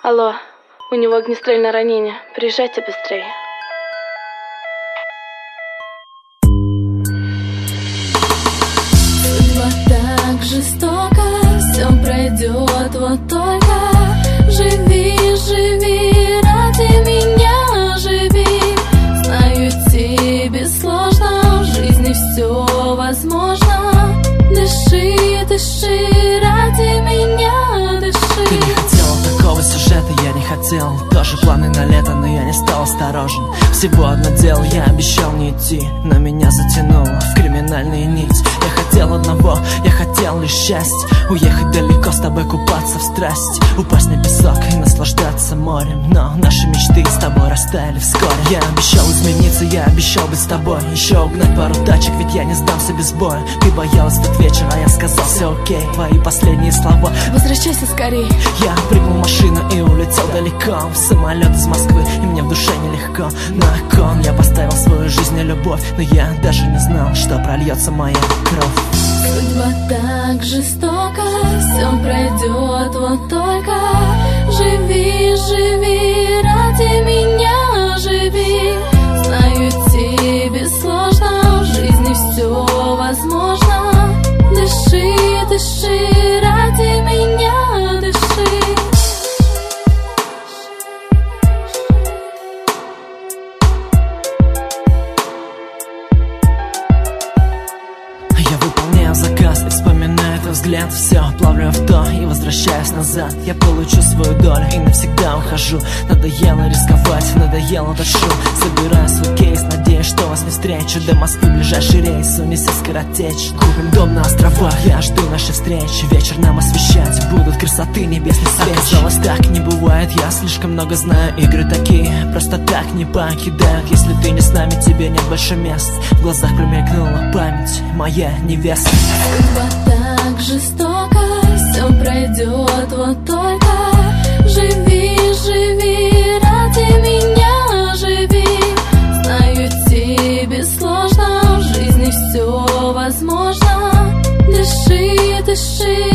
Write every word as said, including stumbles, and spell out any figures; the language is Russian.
Алло, у него огнестрельное ранение. Приезжайте быстрее. Судьба так жестока, все пройдет, вот только живи, живи, ради меня живи. Знаю, тебе сложно, в жизни все возможно. Дыши, дыши, ради меня дыши. Ты не хотела такого сюжета, я не хотел. Тоже планы на лето, но я не стал осторожен. Всего одно дело, я обещал не идти, но меня затянуло в криминальную нить. Я хотел одного, я хотел лишь счастья. Уехать далеко, с тобой купаться в страсти, упасть на песок и наслаждаться морем. Но наши мечты с тобой растаяли вскоре. Я обещал измениться, я обещал быть с тобой, еще угнать пару тачек, ведь я не сдамся без боя. Ты боялась тот вечер, а я сказал все окей. Твои последние слова: возвращайся скорей. Я прыгнул в машину и улетел далеко, в самолет из Москвы, и мне в душе нелегко. На кон я поставил свою жизнь и любовь, но я даже не знал, что прольется моя кровь. Судьба так жестока, все пройдет, вот только живи, живи, ради меня живи. Знаю, тебе сложно, в жизни все возможно. Дыши, дыши, ради меня дыши. Я выполняю заказ и вспоминаю твой взгляд. Все, плавлю авто и возвращаюсь назад. Я получу свою долю и навсегда ухожу. Надоело рисковать, надоело этот шум. Собираю свой кейс, надеюсь, что вас не встречу. До Москвы ближайший рейс, унеся скоротечь. Купим дом на островах, я жду нашей встречи. Вечер нам освещать будут красоты небесных свеч. Оказалось, так не бывает, я слишком много знаю. Игры такие просто так не покидают. Если ты не с нами, тебе нет больше мест. В глазах промелькнула память, моя невеста. Судьба так жестока, все пройдет, вот только живи, живи, ради меня живи. Знаю, тебе сложно, в жизни все возможно. Дыши, дыши.